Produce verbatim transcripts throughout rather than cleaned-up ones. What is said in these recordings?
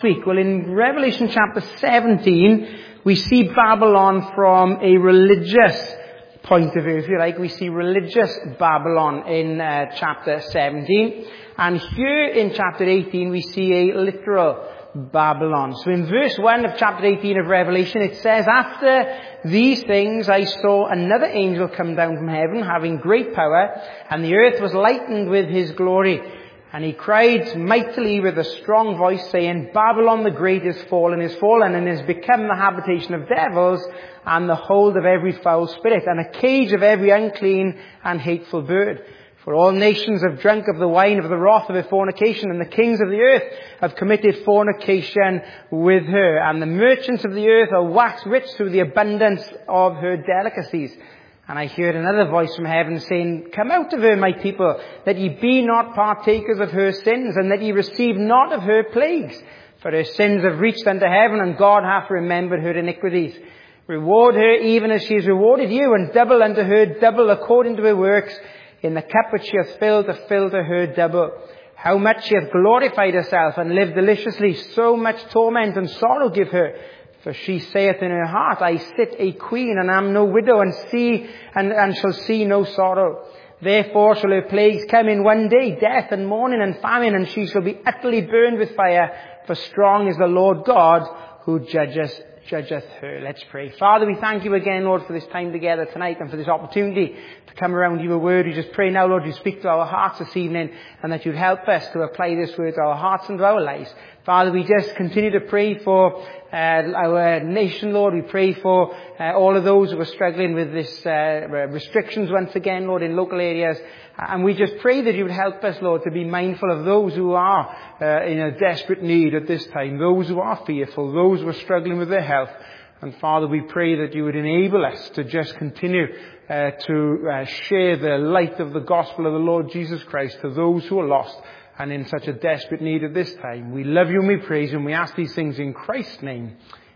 week? Well, in Revelation chapter seventeen, we see Babylon from a religious point of view, if you like. We see religious Babylon in uh, chapter seventeen. And here in chapter eighteen, we see a literal Babylon. So in verse one of chapter eighteen of Revelation, it says, "After these things I saw another angel come down from heaven, having great power, and the earth was lightened with his glory. And he cried mightily with a strong voice, saying, Babylon the great is fallen, is fallen, and is become the habitation of devils, and the hold of every foul spirit, and a cage of every unclean and hateful bird. For all nations have drunk of the wine of the wrath of her fornication, and the kings of the earth have committed fornication with her. And the merchants of the earth are waxed rich through the abundance of her delicacies. And I heard another voice from heaven saying, Come out of her, my people, that ye be not partakers of her sins, and that ye receive not of her plagues. For her sins have reached unto heaven, and God hath remembered her iniquities. Reward her even as she has rewarded you, and double unto her double according to her works. In the cup which she hath filled, to fill to her double. How much she hath glorified herself, and lived deliciously, so much torment and sorrow give her. For she saith in her heart, I sit a queen, and am no widow, and see, and, and shall see no sorrow. Therefore shall her plagues come in one day, death and mourning and famine, and she shall be utterly burned with fire. For strong is the Lord God, who judgeth, judgeth her." Let's pray. Father, we thank you again, Lord, for this time together tonight, and for this opportunity to come around your word. We just pray now, Lord, you speak to our hearts this evening, and that you'd help us to apply this word to our hearts and to our lives. Father, we just continue to pray for uh, our nation, Lord. We pray for uh, all of those who are struggling with this uh, restrictions once again, Lord, in local areas. And we just pray that you would help us, Lord, to be mindful of those who are uh, in a desperate need at this time, those who are fearful, those who are struggling with their health. And Father, we pray that you would enable us to just continue uh, to uh, share the light of the gospel of the Lord Jesus Christ to those who are lost and in such a desperate need at this time. We love you and we praise you, and we ask these things in Christ's name.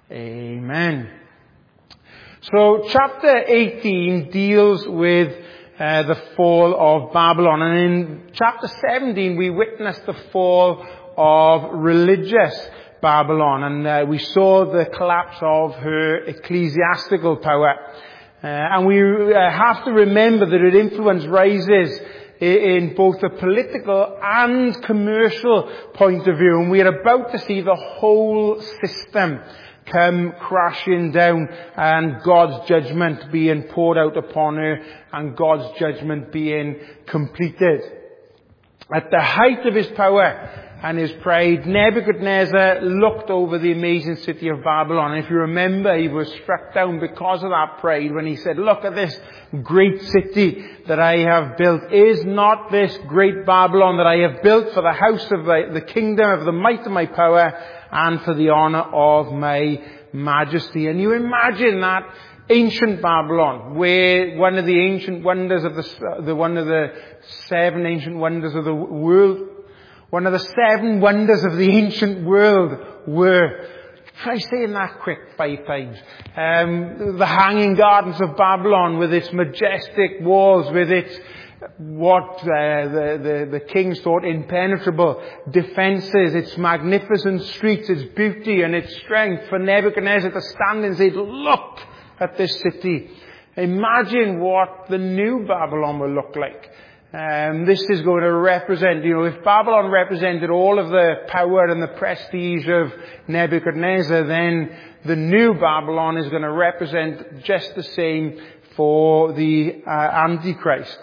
Amen. So chapter eighteen deals with uh, the fall of Babylon. And in chapter seventeen, we witnessed the fall of religious Babylon. And uh, we saw the collapse of her ecclesiastical power. Uh, and we uh, have to remember that her influence rises in both a political and commercial point of view. And we are about to see the whole system come crashing down, and God's judgment being poured out upon her, and God's judgment being completed. At the height of his power and his pride, Nebuchadnezzar looked over the amazing city of Babylon. And if you remember, he was struck down because of that pride when he said, "Look at this great city that I have built. Is not this great Babylon that I have built for the house of the, the kingdom of the might of my power, and for the honor of my majesty?" And you imagine that ancient Babylon, where one of the ancient wonders of the, the one of the seven ancient wonders of the world, one of the seven wonders of the ancient world were, try saying that quick five times, um, the Hanging Gardens of Babylon, with its majestic walls, with its what uh, the, the, the kings thought impenetrable defences, its magnificent streets, its beauty and its strength, for Nebuchadnezzar to stand and say, "Look at this city." Imagine what the new Babylon will look like. Um, this is going to represent, you know, if Babylon represented all of the power and the prestige of Nebuchadnezzar, then the new Babylon is going to represent just the same for the uh, Antichrist.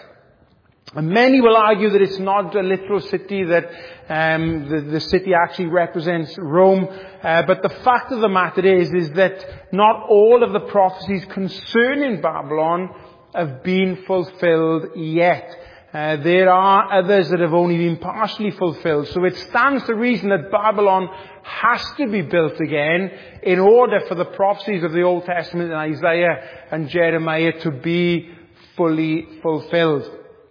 And many will argue that it's not a literal city, that um, the, the city actually represents Rome. Uh, but the fact of the matter is, is that not all of the prophecies concerning Babylon have been fulfilled yet. Uh, there are others that have only been partially fulfilled. So it stands to reason that Babylon has to be built again in order for the prophecies of the Old Testament in Isaiah and Jeremiah to be fully fulfilled.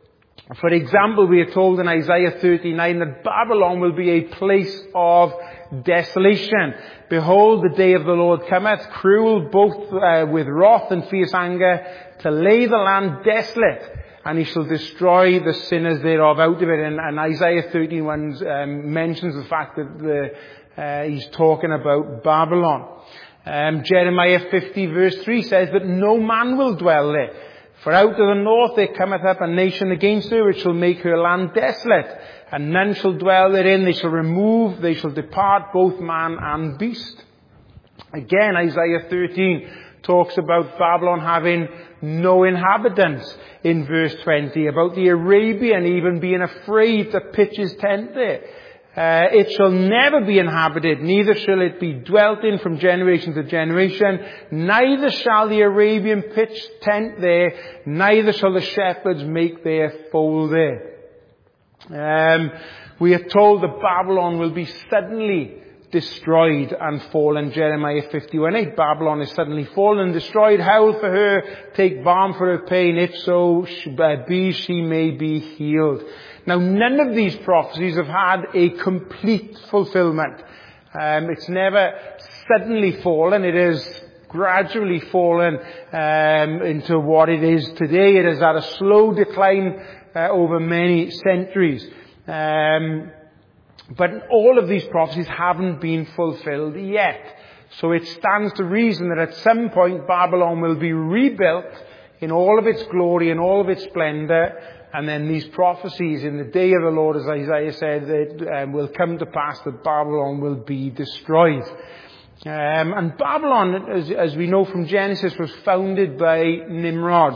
For example, we are told in Isaiah thirty-nine that Babylon will be a place of desolation. "Behold, the day of the Lord cometh, cruel both uh, with wrath and fierce anger, to lay the land desolate, and he shall destroy the sinners thereof out of it." And, and Isaiah thirty-one um, mentions the fact that the uh, he's talking about Babylon. Um, Jeremiah fifty verse three says that no man will dwell there. For out of the north there cometh up a nation against her, which shall make her land desolate, and none shall dwell therein. They shall remove, they shall depart, both man and beast. Again, Isaiah thirteen talks about Babylon having no inhabitants in verse twenty, about the Arabian even being afraid to pitch his tent there. Uh, it shall never be inhabited, neither shall it be dwelt in from generation to generation, neither shall the Arabian pitch tent there, neither shall the shepherds make their fold there. Um, we are told that Babylon will be suddenly destroyed and fallen. Jeremiah fifty-one eight, Babylon is suddenly fallen and destroyed. Howl for her, take balm for her pain, if so be she may be healed. Now, none of these prophecies have had a complete fulfillment. Um, it's never suddenly fallen. It has gradually fallen um, into what it is today. It has had a slow decline uh, over many centuries. Um, but all of these prophecies haven't been fulfilled yet. So it stands to reason that at some point Babylon will be rebuilt in all of its glory and all of its splendor. And then these prophecies in the day of the Lord, as Isaiah said, that um, will come to pass, that Babylon will be destroyed. Um, and Babylon, as, as we know from Genesis, was founded by Nimrod.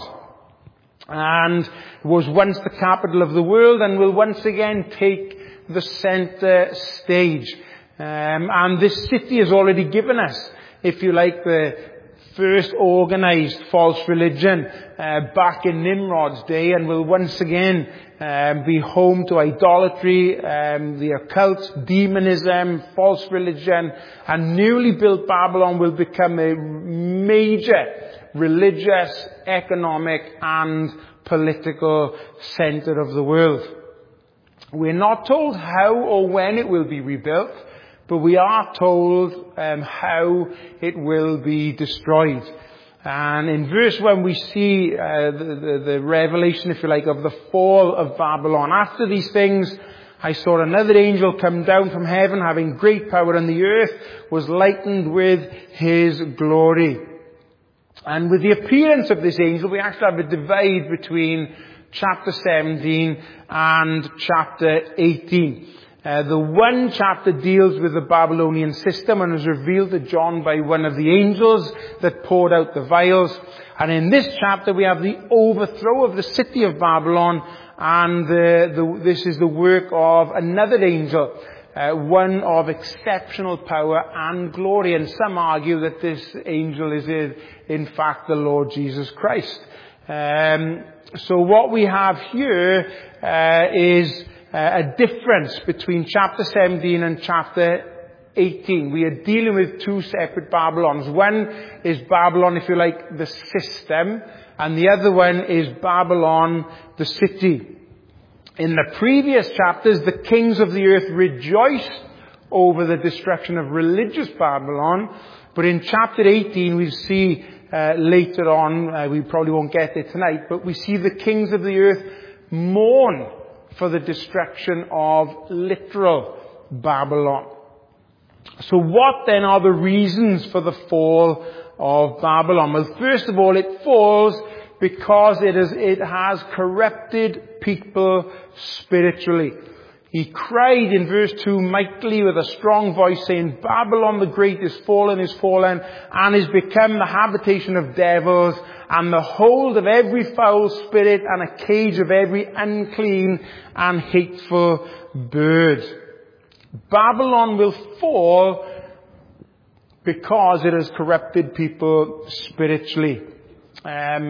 And was once the capital of the world and will once again take the center stage. Um, and this city has already given us, if you like, the first organized false religion uh, back in Nimrod's day, and will once again um, be home to idolatry, um, the occult, demonism, false religion, and newly built Babylon will become a major religious, economic, and political center of the world. We're not told how or when it will be rebuilt, but we are told um, how it will be destroyed. And in verse one we see uh, the, the, the revelation, if you like, of the fall of Babylon. After these things I saw another angel come down from heaven, having great power, and the earth was lightened with his glory. And with the appearance of this angel, we actually have a divide between chapter seventeen and chapter eighteen. Uh, the one chapter deals with the Babylonian system and is revealed to John by one of the angels that poured out the vials. And in this chapter we have the overthrow of the city of Babylon, and uh, the, this is the work of another angel, uh, one of exceptional power and glory. And some argue that this angel is in, in fact the Lord Jesus Christ. Um, so what we have here uh, is Uh, a difference between chapter seventeen and chapter eighteen. We are dealing with two separate Babylons. One is Babylon, if you like, the system, and the other one is Babylon, the city. In the previous chapters, the kings of the earth rejoiced over the destruction of religious Babylon, but in chapter eighteen we see uh, later on, uh, we probably won't get there tonight, but we see the kings of the earth mourn for the destruction of literal Babylon. So what then are the reasons for the fall of Babylon? Well, first of all, it falls because it, is, it has corrupted people spiritually. He cried in verse two mightily with a strong voice, saying, Babylon the great is fallen, is fallen, and is become the habitation of devils, and the hold of every foul spirit, and a cage of every unclean and hateful bird. Babylon will fall because it has corrupted people spiritually. Um,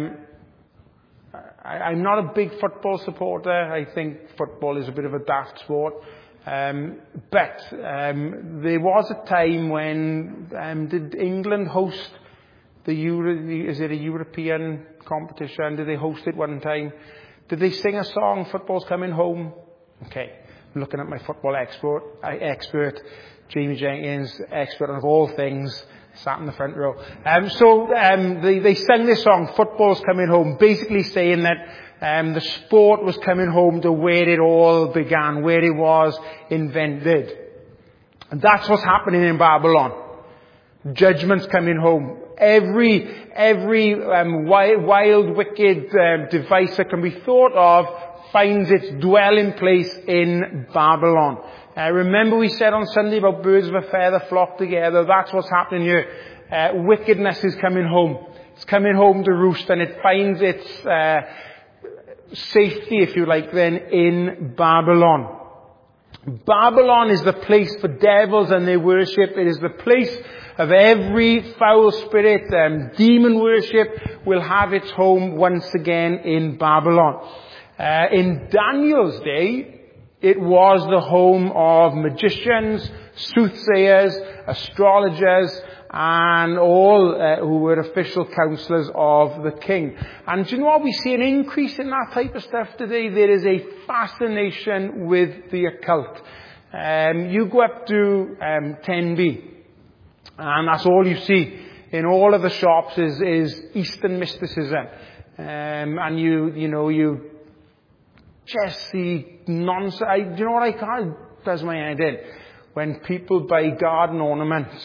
I, I'm not a big football supporter. I think football is a bit of a daft sport. Um, but um, there was a time when um, did England host the Euro, is it a European competition? Did they host it one time? Did they sing a song, Football's Coming Home? Okay. I'm looking at my football expert, expert Jamie Jenkins, expert of all things, sat in the front row. Um, so um, they, they sang this song, Football's Coming Home, basically saying that um, the sport was coming home to where it all began, where it was invented. And that's what's happening in Babylon. Judgment's coming home. Every, every um, wild, wild, wicked um, device that can be thought of finds its dwelling place in Babylon. Uh, remember we said on Sunday about birds of a feather flock together. That's what's happening here. Uh, wickedness is coming home. It's coming home to roost, and it finds its uh, safety, if you like, then in Babylon. Babylon is the place for devils and their worship. It is the place of every foul spirit. Um, demon worship will have its home once again in Babylon. Uh, in Daniel's day, it was the home of magicians, soothsayers, astrologers, and all uh, who were official counselors of the king. And do you know what? We see an increase in that type of stuff today. There is a fascination with the occult. Um, you go up to um, ten B, and that's all you see in all of the shops is, is Eastern mysticism. Um, and you, you know, you just see nonsense. I, do you know what I can't? It does my head in. When people buy garden ornaments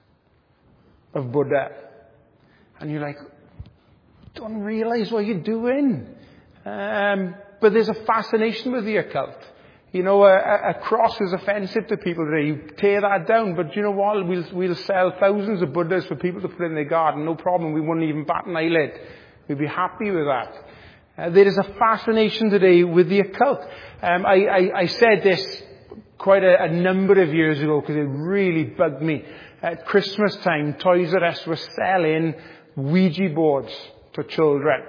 of Buddha, and you're like, don't realize what you're doing. Um, but there's a fascination with the occult. You know, a, a cross is offensive to people today. You tear that down, but you know what? We'll, we'll sell thousands of Buddhas for people to put in their garden. No problem. We wouldn't even bat an eyelid. We'd be happy with that. Uh, there is a fascination today with the occult. Um, I, I, I said this quite a, a number of years ago because it really bugged me. At Christmas time, Toys R Us was selling Ouija boards to children.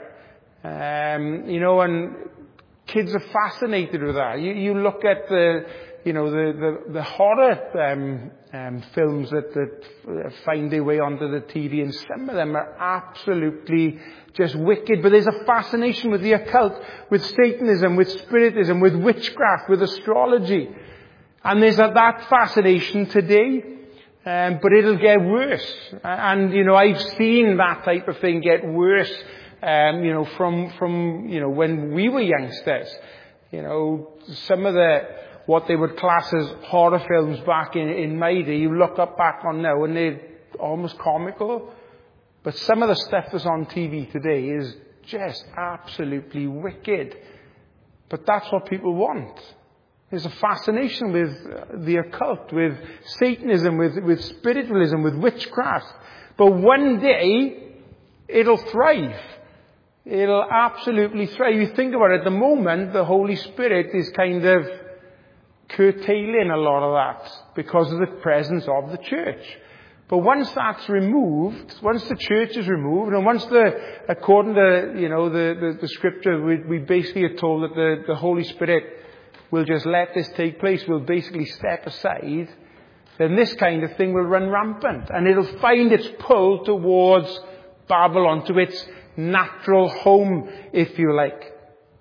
Um, you know, and kids are fascinated with that. You, you look at the, you know, the, the, the horror um, um, films that, that find their way onto the T V, and some of them are absolutely just wicked. But there's a fascination with the occult, with Satanism, with Spiritism, with witchcraft, with astrology. And there's a, that fascination today. Um, but it'll get worse. And, you know, I've seen that type of thing get worse, um, you know, from, from, you know, when we were youngsters. You know, some of the, what they would class as horror films back in, in my day, you look up back on now and they're almost comical. But some of the stuff that's on T V today is just absolutely wicked. But that's what people want. There's a fascination with the occult, with Satanism, with, with spiritualism, with witchcraft. But one day, it'll thrive. It'll absolutely thrive. You think about it, at the moment, the Holy Spirit is kind of curtailing a lot of that because of the presence of the church. But once that's removed, once the church is removed, and once the, according to, you know, the, the, the scripture, we, we basically are told that the, the Holy Spirit will just let this take place, will basically step aside, then this kind of thing will run rampant. And it'll find its pull towards Babylon, to its natural home, if you like.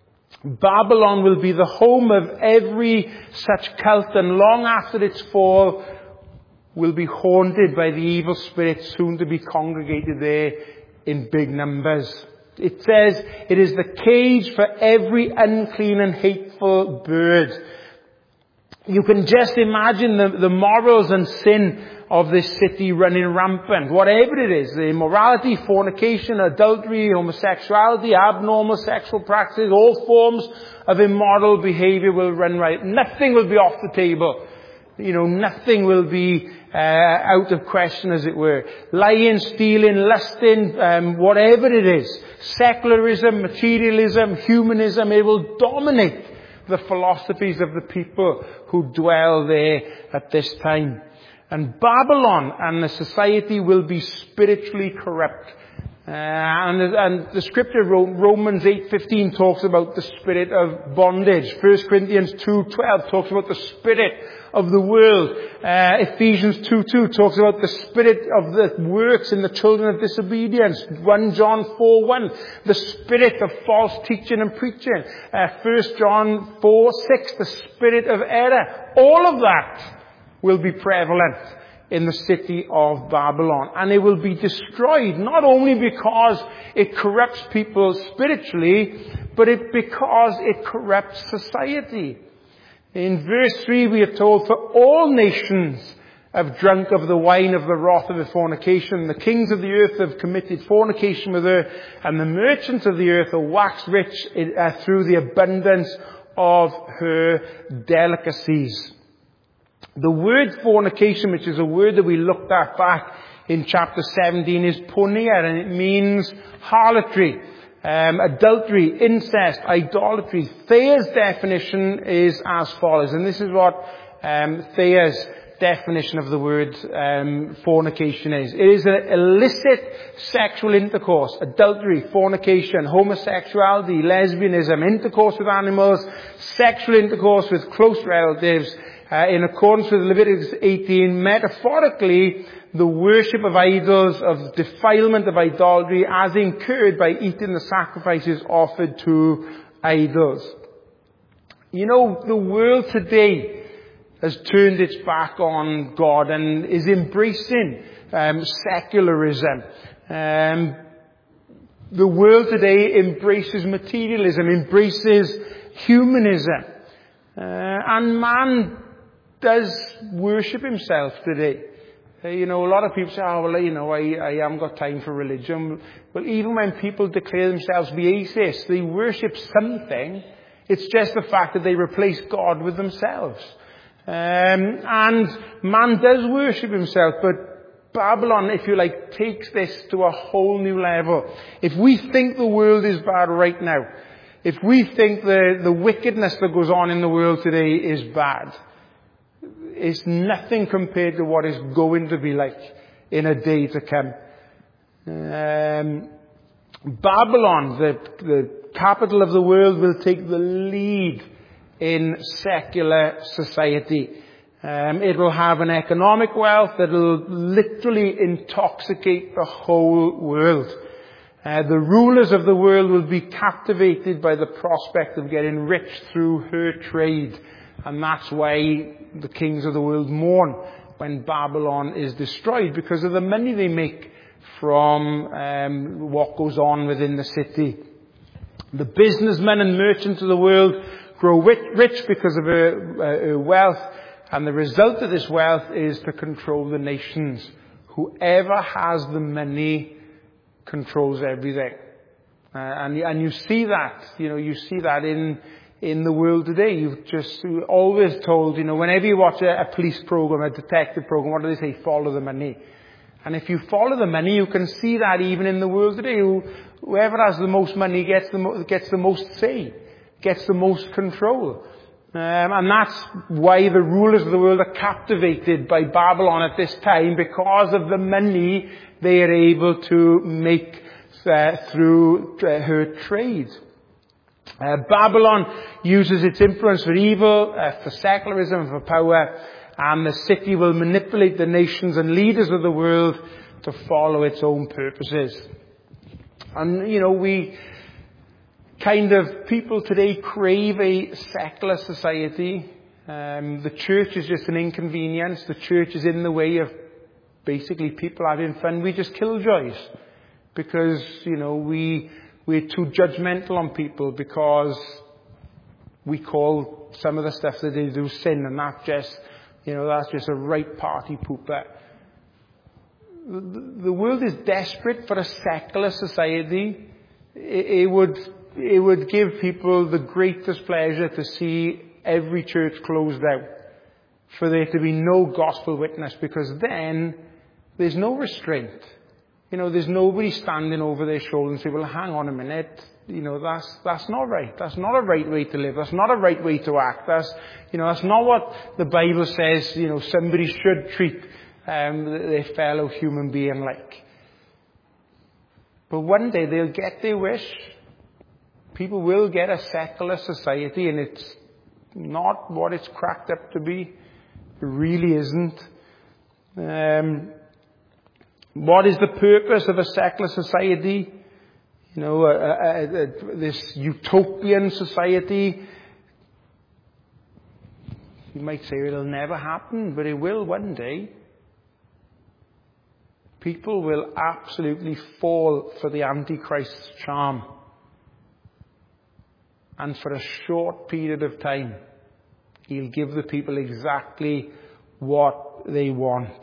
Babylon will be the home of every such cult, and long after its fall, will be haunted by the evil spirits soon to be congregated there in big numbers. It says it is the cage for every unclean and hateful bird. You can just imagine the, the morals and sin of this city running rampant. Whatever it is, the immorality, fornication, adultery, homosexuality, abnormal sexual practices, all forms of immoral behavior will run right. Nothing will be off the table. You know, nothing will be uh, out of question, as it were. Lying, stealing, lusting, um, whatever it is. Secularism, materialism, humanism, it will dominate the philosophies of the people who dwell there at this time. And Babylon and the society will be spiritually corrupt. Uh, and, and the scripture, Romans eight fifteen, talks about the spirit of bondage. First Corinthians two twelve talks about the spirit of the world. Uh, Ephesians two two talks about the spirit of the works in the children of disobedience. First John four one, the spirit of false teaching and preaching. Uh, First John four six, the spirit of error. All of that will be prevalent in the city of Babylon. And it will be destroyed, not only because it corrupts people spiritually, but it because it corrupts society. In verse three we are told, for all nations have drunk of the wine of the wrath of her fornication. The kings of the earth have committed fornication with her, and the merchants of the earth are waxed rich in, uh, through the abundance of her delicacies. The word fornication, which is a word that we looked at back in chapter seventeen, is porneia, and it means harlotry, um, adultery, incest, idolatry. Thayer's definition is as follows, and this is what um, Thayer's definition of the word um, fornication is. It is an illicit sexual intercourse, adultery, fornication, homosexuality, lesbianism, intercourse with animals, sexual intercourse with close relatives, uh, in accordance with Leviticus eighteen, metaphorically, the worship of idols, of defilement of idolatry, as incurred by eating the sacrifices offered to idols. You know, the world today has turned its back on God and is embracing um, secularism. Um, the world today embraces materialism, embraces humanism. Uh, and man does worship himself today. Uh, you know, a lot of people say, oh, well, you know, I, I haven't got time for religion. Well, even when people declare themselves to be atheists, they worship something. It's just the fact that they replace God with themselves. Um, and man does worship himself, but Babylon, if you like, takes this to a whole new level. If we think the world is bad right now, if we think the, the wickedness that goes on in the world today is bad, it's nothing compared to what is going to be like in a day to come. Um, Babylon, the, the capital of the world, will take the lead in secular society. Um, it will have an economic wealth that will literally intoxicate the whole world. Uh, the rulers of the world will be captivated by the prospect of getting rich through her trade. And that's why the kings of the world mourn when Babylon is destroyed, because of the money they make from um, what goes on within the city. The businessmen and merchants of the world grow rich because of her, uh, her wealth, and the result of this wealth is to control the nations. Whoever has the money controls everything. Uh, and, and you see that, you know, you see that in in the world today. You've just always told, you know, whenever you watch a, a police program, a detective program, what do they say? Follow the money. And if you follow the money, you can see that even in the world today. Who, whoever has the most money gets the, mo- gets the most say, gets the most control. Um, and that's why the rulers of the world are captivated by Babylon at this time, because of the money they are able to make uh, through uh, her trade. Uh, Babylon uses its influence for evil, uh, for secularism, for power, and the city will manipulate the nations and leaders of the world to follow its own purposes. And, you know, we kind of, people today crave a secular society. Um, the church is just an inconvenience. The church is in the way of basically people having fun. We just killjoys because, you know, we, we're too judgmental on people because we call some of the stuff that they do sin, and that just, you know, that's just a right party pooper. The, the world is desperate for a secular society. It, it would, it would give people the greatest pleasure to see every church closed out, for there to be no gospel witness, because then there's no restraint. You know, there's nobody standing over their shoulder and say, well, hang on a minute. You know, that's, that's not right. That's not a right way to live. That's not a right way to act. That's, you know, that's not what the Bible says, you know, somebody should treat um, their fellow human being like. But one day they'll get their wish. People will get a secular society, and it's not what it's cracked up to be. It really isn't. Um, what is the purpose of a secular society? You know, a, a, a, this utopian society. You might say it'll never happen, but it will one day. People will absolutely fall for the Antichrist's charm. And for a short period of time, he'll give the people exactly what they want.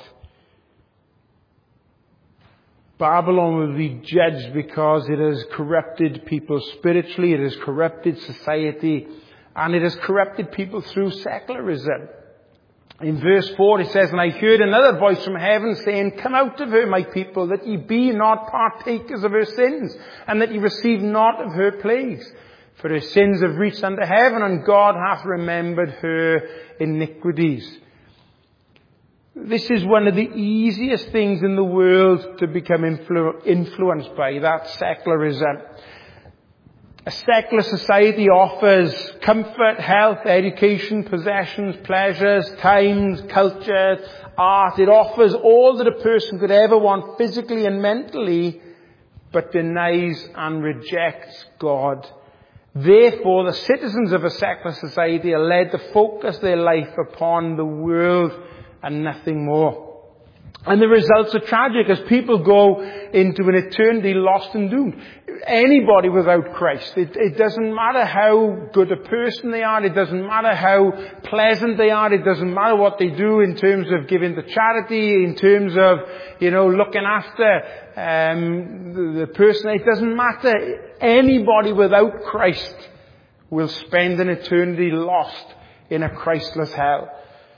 Babylon will be judged because it has corrupted people spiritually, it has corrupted society, and it has corrupted people through secularism. In verse four it says, "And I heard another voice from heaven saying, Come out of her, my people, that ye be not partakers of her sins, and that ye receive not of her plagues. For her sins have reached unto heaven, and God hath remembered her iniquities." This is one of the easiest things in the world to become influ- influenced by, that secularism. A secular society offers comfort, health, education, possessions, pleasures, times, culture, art. It offers all that a person could ever want physically and mentally, but denies and rejects God. Therefore, the citizens of a secular society are led to focus their life upon the world and nothing more. And the results are tragic as people go into an eternity lost and doomed. Anybody without Christ, it, it doesn't matter how good a person they are, it doesn't matter how pleasant they are, it doesn't matter what they do in terms of giving to charity, in terms of, you know, looking after um, the, the person, it doesn't matter. Anybody without Christ will spend an eternity lost in a Christless hell.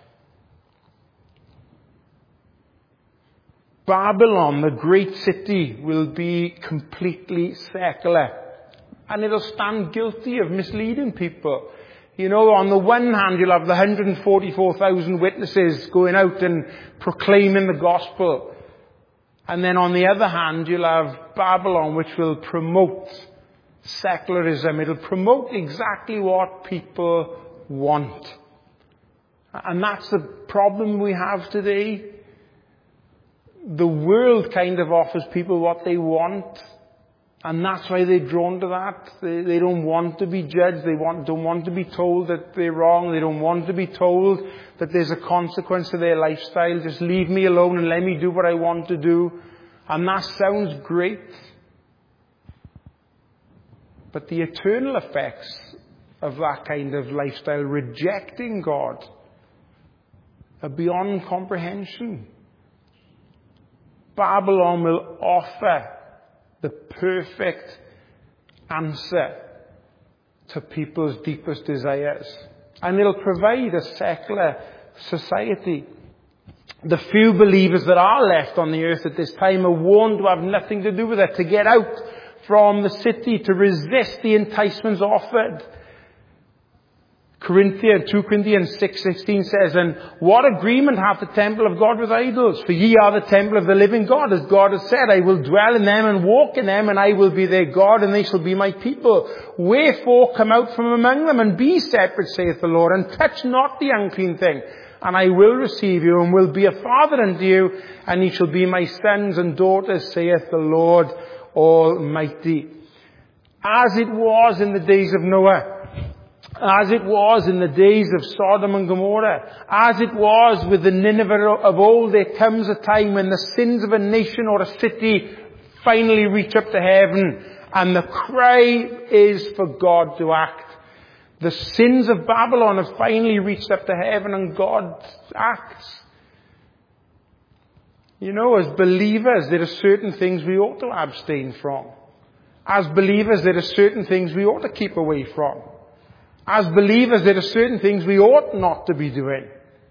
Babylon, the great city, will be completely secular. And it'll stand guilty of misleading people. You know, on the one hand, you'll have the one hundred forty-four thousand witnesses going out and proclaiming the gospel. And then on the other hand, you'll have Babylon, which will promote secularism. It'll promote exactly what people want. And that's the problem we have today. The world kind of offers people what they want, and that's why they're drawn to that. They, they don't want to be judged. They want, don't want to be told that they're wrong. They don't want to be told that there's a consequence to their lifestyle. Just leave me alone and let me do what I want to do. And that sounds great. But the eternal effects of that kind of lifestyle, rejecting God, are beyond comprehension. Babylon will offer the perfect answer to people's deepest desires. And it'll provide a secular society. The few believers that are left on the earth at this time are warned to have nothing to do with it, to get out from the city, to resist the enticements offered. Corinthians, two Corinthians six sixteen says, "And what agreement hath the temple of God with idols? For ye are the temple of the living God, as God has said, I will dwell in them and walk in them, and I will be their God, and they shall be my people. Wherefore come out from among them, and be separate, saith the Lord, and touch not the unclean thing. And I will receive you, and will be a father unto you, and ye shall be my sons and daughters, saith the Lord Almighty." As it was in the days of Noah, as it was in the days of Sodom and Gomorrah, as it was with the Nineveh of old, there comes a time when the sins of a nation or a city finally reach up to heaven, and the cry is for God to act. The sins of Babylon have finally reached up to heaven, and God acts. You know, as believers, there are certain things we ought to abstain from. As believers, there are certain things we ought to keep away from. As believers, there are certain things we ought not to be doing.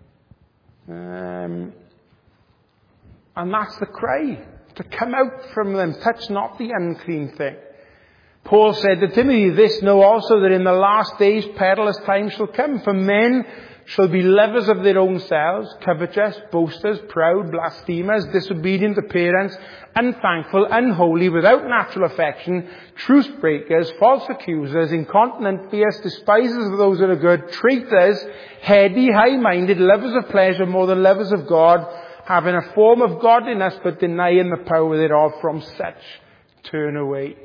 Um, and that's the cry, to come out from them, touch not the unclean thing. Paul said to Timothy, "This know also, that in the last days perilous times shall come. For men shall be lovers of their own selves, covetous, boasters, proud, blasphemers, disobedient to parents, unthankful, unholy, without natural affection, truce breakers, false accusers, incontinent, fierce, despisers of those that are good, traitors, heady, high-minded, lovers of pleasure more than lovers of God, having a form of godliness but denying the power thereof. From such turn away."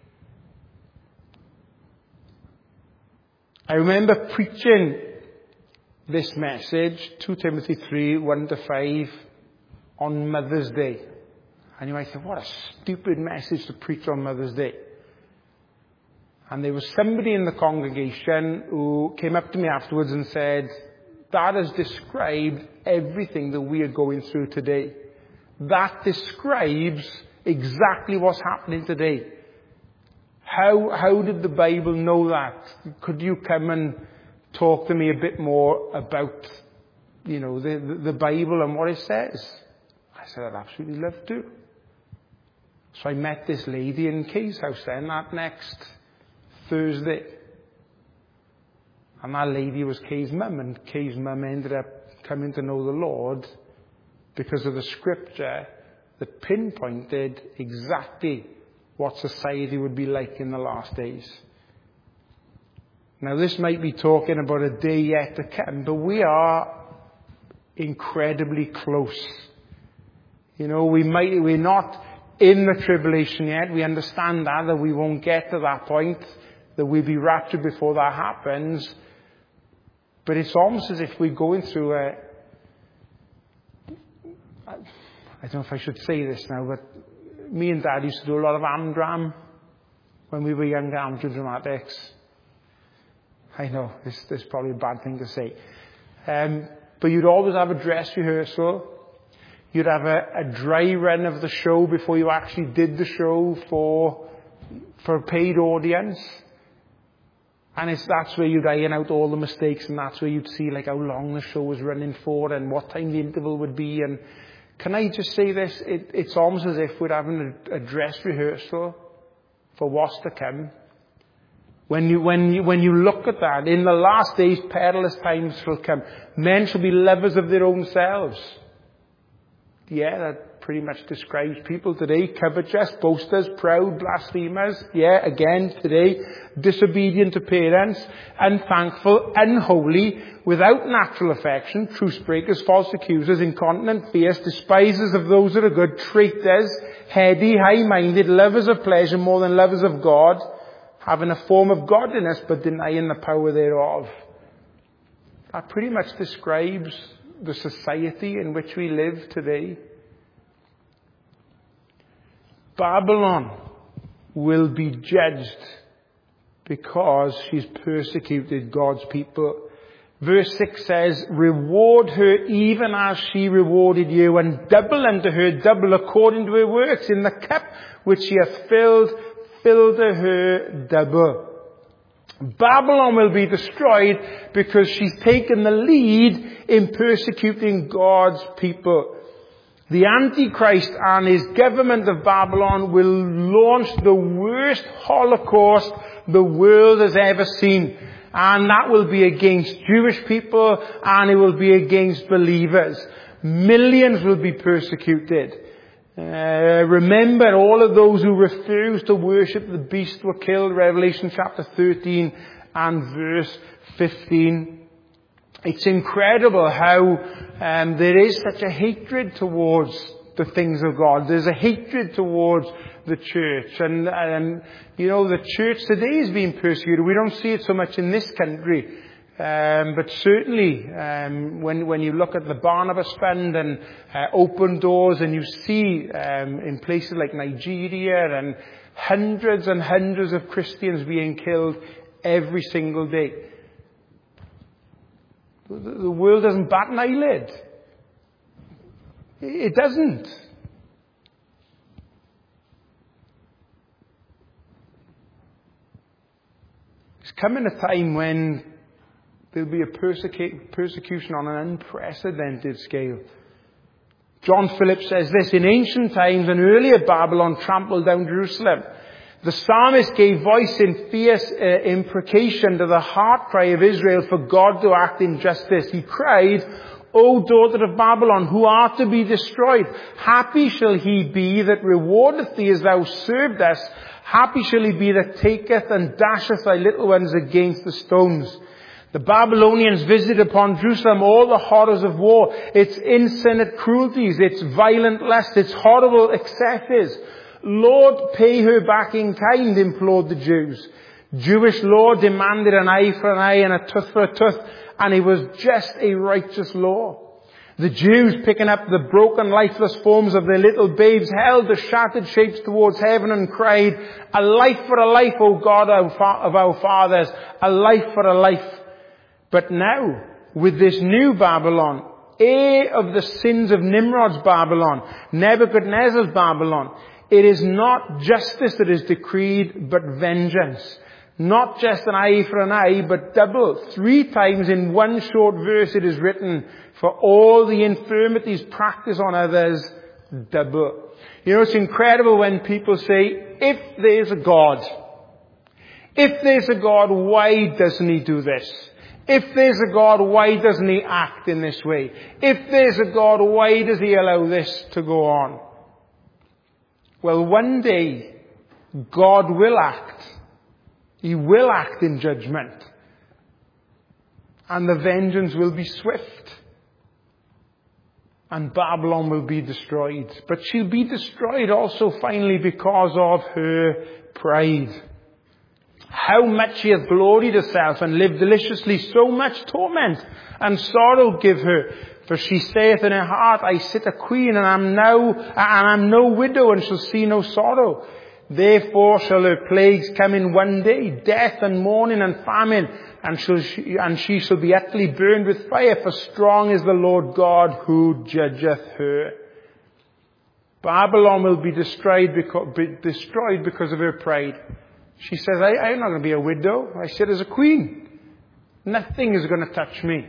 I remember preaching this message, Second Timothy three, one to five, on Mother's Day. And you might say, what a stupid message to preach on Mother's Day. And there was somebody in the congregation who came up to me afterwards and said, "That has described everything that we are going through today. That describes exactly what's happening today. How, how did the Bible know that? Could you come and talk to me a bit more about, you know, the, the, the Bible and what it says? I said, I'd absolutely love to. So I met this lady in Kay's house then that next Thursday. And that lady was Kay's mum, and Kay's mum ended up coming to know the Lord because of the scripture that pinpointed exactly what society would be like in the last days. Now this might be talking about a day yet to come, but we are incredibly close. You know, we might, we're not in the tribulation yet. We understand that, that we won't get to that point, that we'll be raptured before that happens. But it's almost as if we're going through a, I don't know if I should say this now, but me and Dad used to do a lot of Amdram when we were younger, Amdram Dramatics. I know, this, this is probably a bad thing to say. Um, but you'd always have a dress rehearsal. You'd have a, a dry run of the show before you actually did the show for, for a paid audience. And it's, that's where you'd iron out all the mistakes, and that's where you'd see like how long the show was running for and what time the interval would be. And can I just say this? It, it's almost as if we're having a, a dress rehearsal for what's to come. When you, when you, when you look at that, in the last days, perilous times shall come. Men shall be lovers of their own selves. Yeah, that pretty much describes people today. Covetous, boasters, proud, blasphemers. Yeah, again, today, disobedient to parents, unthankful, unholy, without natural affection, truce breakers, false accusers, incontinent, fierce, despisers of those that are good, traitors, heady, high-minded, lovers of pleasure more than lovers of God, having a form of godliness but denying the power thereof. That pretty much describes the society in which we live today. Babylon will be judged because she's persecuted God's people. Verse six says, reward her even as she rewarded you, and double unto her double according to her works. In the cup which she hath filled, fill to her double. Babylon will be destroyed because she's taken the lead in persecuting God's people. The Antichrist and his government of Babylon will launch the worst Holocaust the world has ever seen. And that will be against Jewish people, and it will be against believers. Millions will be persecuted. Uh, remember, all of those who refused to worship the beast were killed. Revelation chapter thirteen and verse fifteen. It's incredible how um, there is such a hatred towards the things of God. There's a hatred towards the church. And, and you know, the church today is being persecuted. We don't see it so much in this country. Um, but certainly, um, when, when you look at the Barnabas Fund and uh, Open Doors, and you see um, in places like Nigeria and hundreds and hundreds of Christians being killed every single day. The, the world doesn't bat an eyelid. It doesn't. There's coming a time when there'll be a persecu- persecution on an unprecedented scale. John Phillips says this, in ancient times and earlier Babylon trampled down Jerusalem. The psalmist gave voice in fierce uh, imprecation to the heart cry of Israel for God to act in justice. He cried, O daughter of Babylon, who art to be destroyed, happy shall he be that rewardeth thee as thou served us. Happy shall he be that taketh and dasheth thy little ones against the stones. The Babylonians visited upon Jerusalem all the horrors of war, its infinite cruelties, its violent lust, its horrible excesses. Lord, pay her back in kind, implored the Jews. Jewish law demanded an eye for an eye and a tooth for a tooth, and it was just a righteous law. The Jews, picking up the broken, lifeless forms of their little babes, held the shattered shapes towards heaven and cried, a life for a life, O God of our fathers, a life for a life. But now, with this new Babylon, heir of the sins of Nimrod's Babylon, Nebuchadnezzar's Babylon. It is not justice that is decreed, but vengeance. Not just an eye for an eye, but double. Three times in one short verse it is written, for all the infirmities practiced on others, double. You know, it's incredible when people say, if there's a God, if there's a God, why doesn't he do this? If there's a God, why doesn't he act in this way? If there's a God, why does he allow this to go on? Well, one day, God will act. He will act in judgment. And the vengeance will be swift. And Babylon will be destroyed. But she'll be destroyed also finally because of her pride. How much she hath gloried herself and lived deliciously, so much torment and sorrow give her. For she saith in her heart, I sit a queen, and am now, and am no widow, and shall see no sorrow. Therefore shall her plagues come in one day, death and mourning and famine, and shall she, and she shall be utterly burned with fire, for strong is the Lord God who judgeth her. Babylon will be destroyed because, be destroyed because of her pride. She says, I, I'm not going to be a widow. I sit as a queen. Nothing is going to touch me.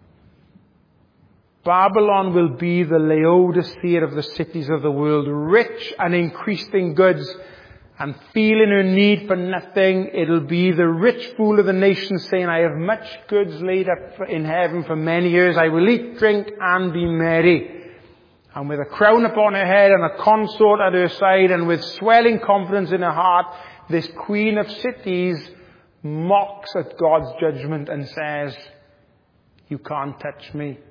Babylon will be the Laodicea of the cities of the world, rich and increased in goods, and feeling her need for nothing. It'll be the rich fool of the nations, saying, I have much goods laid up in heaven for many years. I will eat, drink, and be merry. And with a crown upon her head and a consort at her side, and with swelling confidence in her heart, this queen of cities mocks at God's judgment and says, you can't touch me.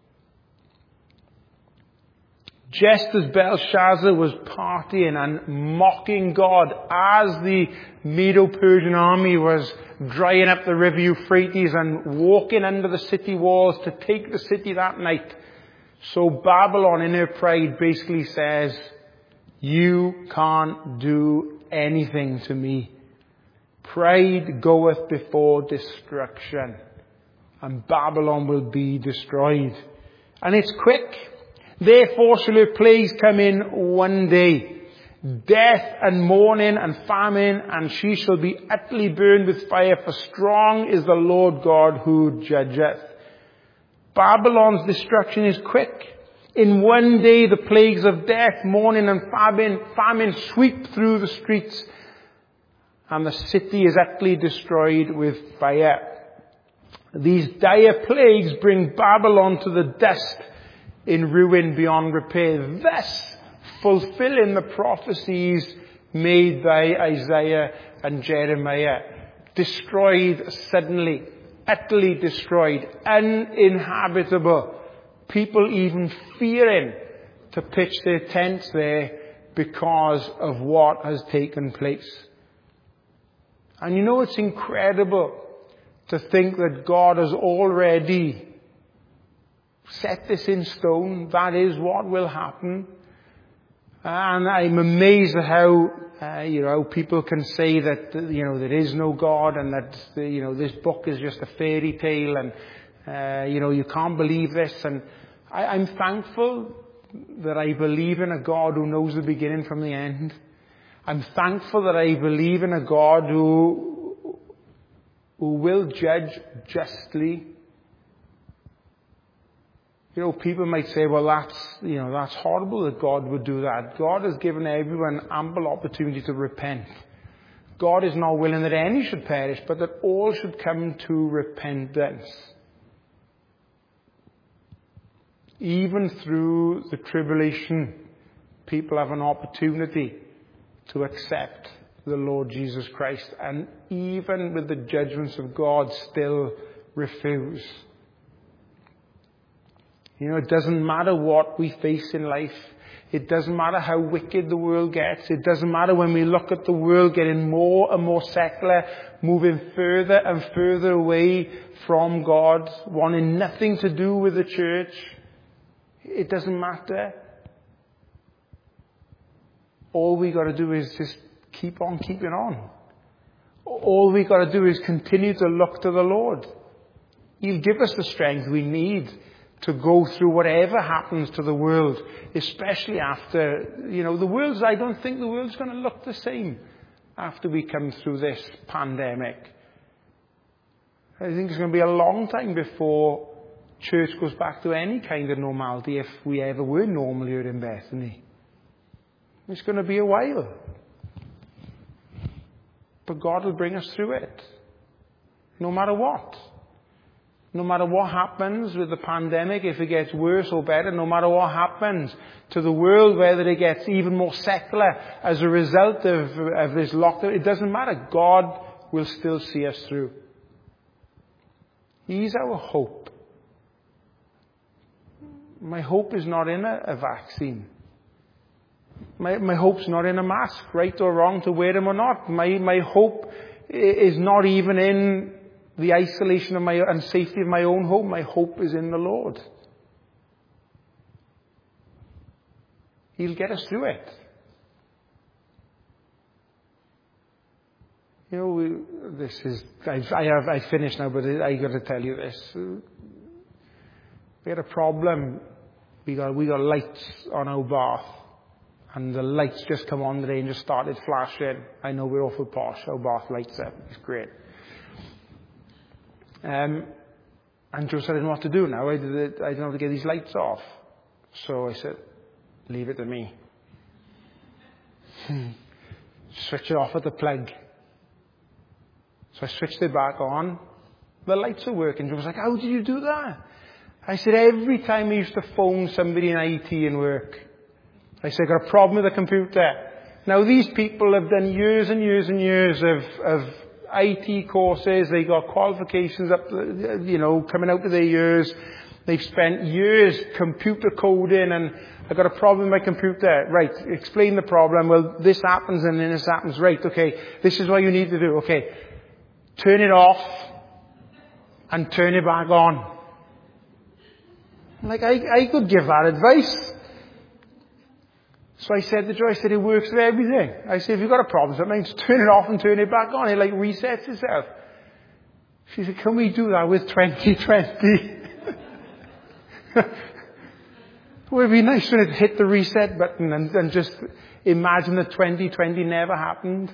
Just as Belshazzar was partying and mocking God as the Medo-Persian army was drying up the river Euphrates and walking under the city walls to take the city that night, so Babylon in her pride basically says, you can't do anything to me. Pride goeth before destruction, and Babylon will be destroyed. And it's quick. Therefore shall her plagues come in one day, death and mourning and famine, and she shall be utterly burned with fire, for strong is the Lord God who judgeth. Babylon's destruction is quick. In one day the plagues of death, mourning and famine, famine sweep through the streets, and the city is utterly destroyed with fire. These dire plagues bring Babylon to the dust, in ruin beyond repair, thus fulfilling the prophecies made by Isaiah and Jeremiah. Destroyed suddenly, utterly destroyed, uninhabitable. People even fearing to pitch their tents there because of what has taken place. And you know, it's incredible to think that God has already set this in stone. That is what will happen. And I'm amazed at how, uh, you know, people can say that, you know, there is no God, and that, you know, this book is just a fairy tale, and, uh, you know, you can't believe this. And I, I'm thankful that I believe in a God who knows the beginning from the end. I'm thankful that I believe in a God who, who will judge justly. You know, people might say, well, that's, you know, that's horrible that God would do that. God has given everyone ample opportunity to repent. God is not willing that any should perish, but that all should come to repentance. Even through the tribulation, people have an opportunity to accept the Lord Jesus Christ, and even with the judgments of God, still refuse. You know, it doesn't matter what we face in life. It doesn't matter how wicked the world gets. It doesn't matter when we look at the world getting more and more secular, moving further and further away from God, wanting nothing to do with the church. It doesn't matter. All we got to do is just keep on keeping on. All we got to do is continue to look to the Lord. He'll give us the strength we need. to go through whatever happens to the world, especially after, you know, the world's, I don't think the world's going to look the same after we come through this pandemic. I think it's going to be a long time before church goes back to any kind of normality, if we ever were normal here in Bethany. It's going to be a while. But God will bring us through it. No matter what. No matter what happens with the pandemic, if it gets worse or better, no matter what happens to the world, whether it gets even more secular as a result of, of this lockdown, it doesn't matter. God will still see us through. He's our hope. My hope is not in a, a vaccine. My, my hope's not in a mask, right or wrong, to wear them or not. My, my hope is not even in the isolation of my and safety of my own home. My hope is in the Lord. He'll get us through it. You know, we, this is, I've, I have, I finished now, but I got to tell you this. We had a problem. We got, we got lights on our bath. And the lights just come on today and just started flashing. I know we're awful posh. Our bath lights up. It's great. Um, and Joe said, I don't know what to do now. I, did, I don't know how to get these lights off. So I said, leave it to me. Switch it off at the plug. So I switched it back on. The lights are working. Joe was like, how did you do that? I said, every time I used to phone somebody in I T and work, I said, I got a problem with the computer. Now these people have done years and years and years of, of I T courses. They got qualifications up, you know, coming out of their years. They've spent years computer coding, and I got a problem with my computer. Right, explain the problem. Well, this happens and then this happens. Right, okay, this is what you need to do. Okay, turn it off and turn it back on. Like, I, I could give that advice. So I said to Joy, I said, it works for everything. I said, if you've got a problem, sometimes turn it off and turn it back on. It like resets itself. She said, can we do that with twenty twenty? Well, it'd be nice when it hit the reset button and, and just imagine that twenty twenty never happened.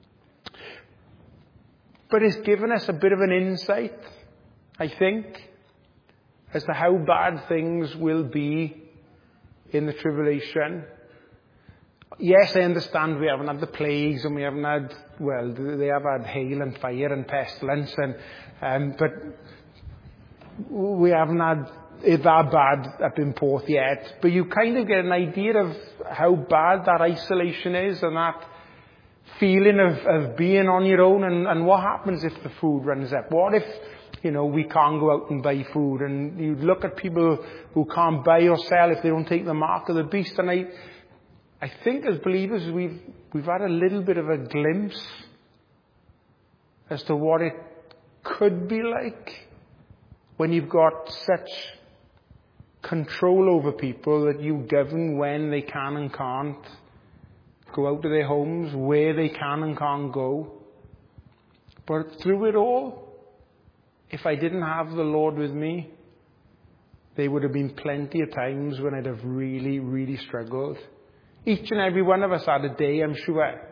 But it's given us a bit of an insight, I think, as to how bad things will be in the tribulation. Yes, I understand we haven't had the plagues and we haven't had, well, they have had hail and fire and pestilence, and um, but we haven't had it that bad up in Porth yet. But you kind of get an idea of how bad that isolation is and that feeling of, of being on your own, and, and what happens if the food runs up? What if, you know, we can't go out and buy food? And you look at people who can't buy or sell if they don't take the mark of the beast. And I, I think as believers we've, we've had a little bit of a glimpse as to what it could be like when you've got such control over people that you govern when they can and can't go out of their homes, where they can and can't go. But through it all, if I didn't have the Lord with me, there would have been plenty of times when I'd have really, really struggled. Each and every one of us had a day, I'm sure.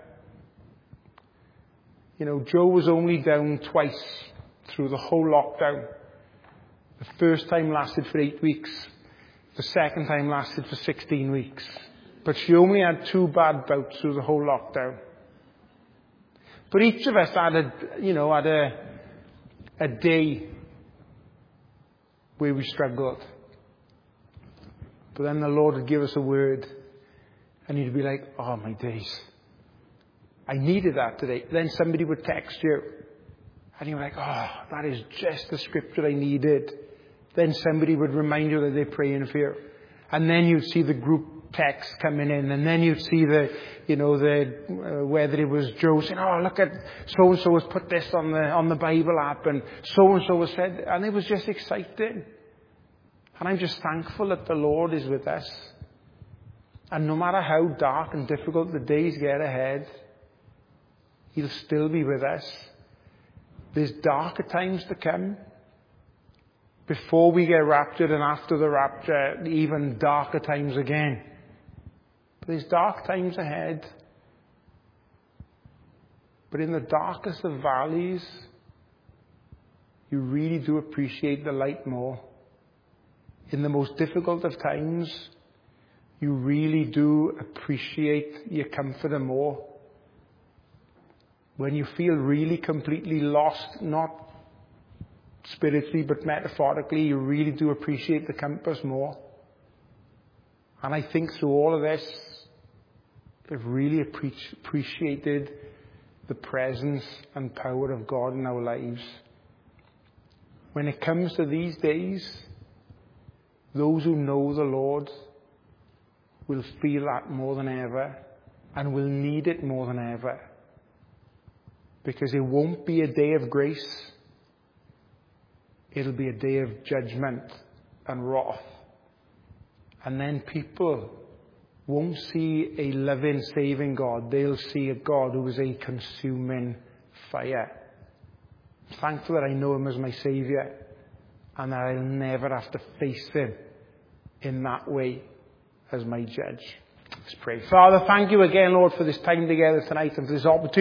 You know, Joe was only down twice through the whole lockdown. The first time lasted for eight weeks. The second time lasted for sixteen weeks. But she only had two bad bouts through the whole lockdown. But each of us had a, you know, had a, a day where we struggled. But then the Lord would give us a word, and you'd be like, oh my days, I needed that today. Then somebody would text you, and you're like, oh, that is just the scripture I needed. Then somebody would remind you that they're praying for you. And then you'd see the group text coming in, and then you'd see the, you know, the, uh, whether it was Joe saying, oh, look at so-and-so has put this on the, on the Bible app, and so-and-so has said, and it was just exciting. And I'm just thankful that the Lord is with us. And no matter how dark and difficult the days get ahead, He'll still be with us. There's darker times to come. before we get raptured and after the rapture, even darker times again. But there's dark times ahead. But in the darkest of valleys, you really do appreciate the light more. In the most difficult of times, you really do appreciate your comforter more. When you feel really completely lost, not spiritually but metaphorically, you really do appreciate the compass more. And I think through all of this, I've really appreci- appreciated the presence and power of God in our lives. When it comes to these days, those who know the Lord will feel that more than ever and will need it more than ever. Because it won't be a day of grace. It'll be a day of judgment and wrath. And then people won't see a living, saving God. They'll see a God who is a consuming fire. I'm thankful that I know Him as my Saviour and that I'll never have to face Him in that way as my judge. Let's pray. Father, thank you again, Lord, for this time together tonight and for this opportunity.